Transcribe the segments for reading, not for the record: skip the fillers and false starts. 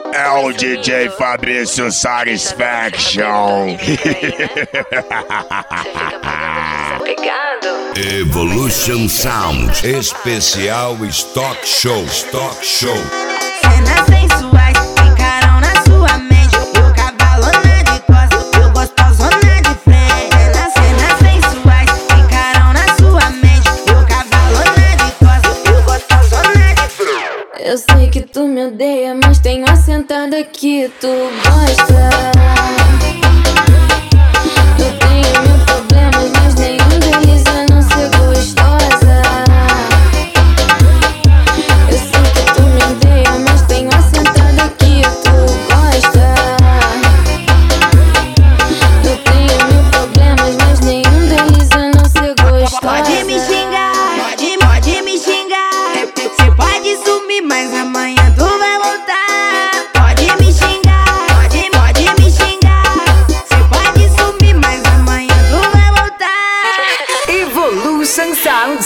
É o DJ Fabrício Satisfaction. Evolution Sound, especial Stock Show. Cenas sensuais ficaram na sua mente. Eu cavalona de costas, eu gostosona de frente. Cenas sensuais ficaram na sua mente. Eu cavalona de costas, eu gostosona de frente. Eu sei que tu me odeia, mas tem uma sentada que tu gosta. Eu tenho mil problemas, mas nenhum deles é não ser gostosa. Eu sei que tu me odeia, mas tem uma sentada que tu gosta. Eu tenho mil problemas, mas nenhum deles é não ser gostosa. Pode me xingar, pode me xingar. Você pode sumir, mas amanhã tu vai voltar. Pode me xingar, pode me xingar. Você pode sumir, mas amanhã tu vai voltar. Evolution Sound.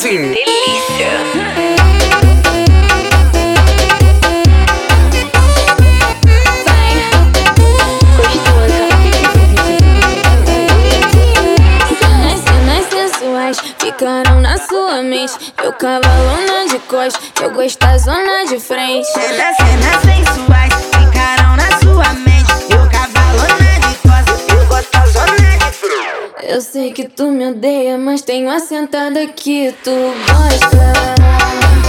Cenas sensuais ficaram na sua mente. Eu cavalona de costas, eu gostosona de frente. Cenas sensuais ficaram na sua mente. Eu cavalona de costas, eu gostosona de frente. Eu sei que tu me odeia, mas tem uma sentada que tu gosta.